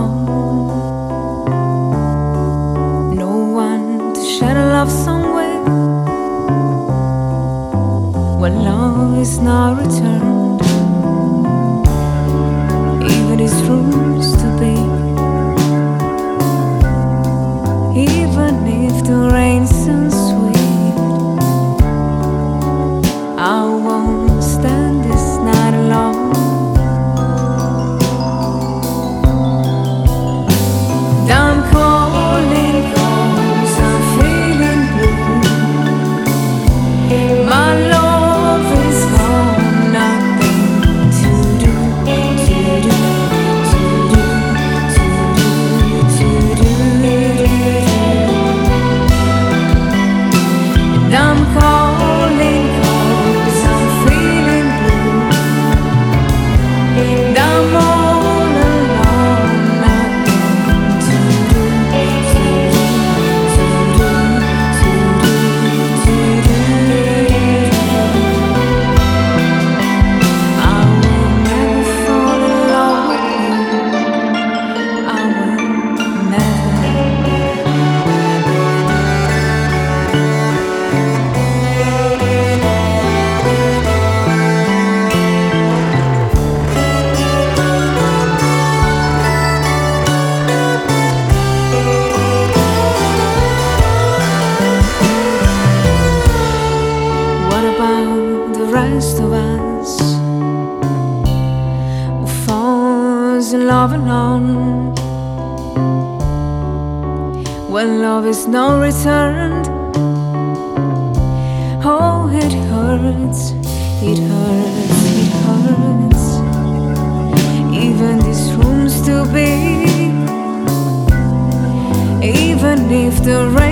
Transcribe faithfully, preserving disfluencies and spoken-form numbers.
alone. No one to share a love song with, when love is not returned. Even his rooms to be, even if the rain sounds sweet, I won't stand this night alone. I'm calling 'cause I'm feeling blue. My love is gone, nothing to do, to do, to do, to do, to do. And I'm calling 'cause I'm feeling blue. And I'm all alone, nothing to do, to do, to do, to do, to do. I will never fall in love with you. I will never. What about the rest of us who falls in love alone, when love is not returned? Oh, it hurts, it hurts, it hurts. Even this room's too big, even if the rain